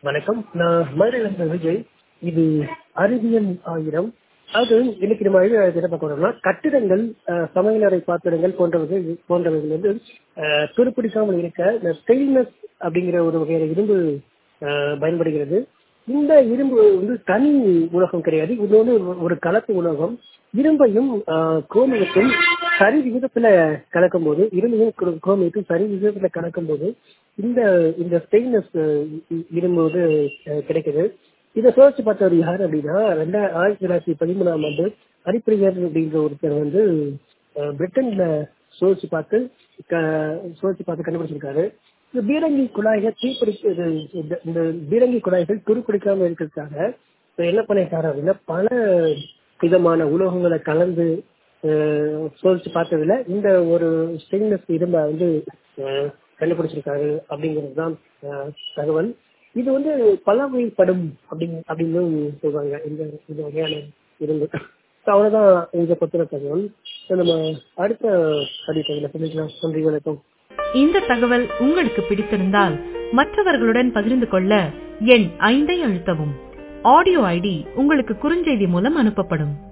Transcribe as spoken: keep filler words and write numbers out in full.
வணக்கம். நான் மதுரையிலிருந்து விஜய். இது அறிவியல் ஆயிரம். அது இன்னைக்கு நம்ம என்ன பார்க்க போறோம்னா, கட்டிடங்கள், அஹ், சமையலறை பாத்திரங்கள் போன்றவர்கள் போன்றவர்கள் வந்து அஹ், துருப்பிடிக்காமல் இருக்க இந்த ஸ்டெயின்லெஸ் அப்படிங்கிற ஒரு வகையான இரும்பு அஹ், பயன்படுகிறது. இந்த இரும்பு வந்து தனி உலோகம் கிடையாது. இது வந்து ஒரு ஒரு கலப்பு உலோகம். இரும்பையும் அஹ், குரோமியத்தையும் சரி விகிதத்துல கலக்கும் போது இரும்பையும் குரோ- குரோமியத்தையும் சரி விகிதத்துல கலக்கும் போது இந்த இந்த ஸ்டெயின்லெஸ் இரும்பு வந்து அஹ், கிடைக்குது. இதை சோதிச்சு பார்த்தவர் யார் அப்படின்னா, ரெண்டா ஆயிரத்தி தொள்ளாயிரத்தி பதிமூணாம் ஆண்டு ஹரிப்பிரியர் அப்படின்ற ஒருத்தர் வந்து அஹ், பிரிட்டன்ல சோதிச்சு பார்த்து க- சோதிச்சு பார்த்து கண்டுபிடிச்சிருக்காரு. இந்த பீரங்கி குழாய்கள் தீப்பிடிக்க இது- இந்த இந்த பீரங்கி குழாய்கள் துருப்பிடிக்காம இருக்கிறதுக்காக இப்ப என்ன பண்ணிருக்காரு அப்படின்னா, பல விதமான உலோகங்களை கலந்து அஹ், சோதிச்சு பார்த்ததுல இந்த ஒரு ஸ்டெயின்லெஸ் இரும்பை வந்து அஹ், கண்டுபிடிச்சிருக்காரு அப்படிங்கிறது தான் அஹ், தகவல். இது வந்து பலவகைப்படும் அப்படின்னு அப்படின்னு சொல்றாங்க இந்த இந்த வகையான இரும்பு. So, அவ்வளவுதான் இதை பத்தின தகவல். So, நம்ம அடுத்த பதிவில் சந்திக்கலாம். நன்றி, வணக்கம். இந்த தகவல் உங்களுக்கு பிடித்திருந்தால் மற்றவர்களுடன் பகிர்ந்து கொள்ள எண் ஐந்தை அழுத்தவும். ஆடியோ ஐடி உங்களுக்கு குறுஞ்செய்தி மூலம் அனுப்பப்படும்.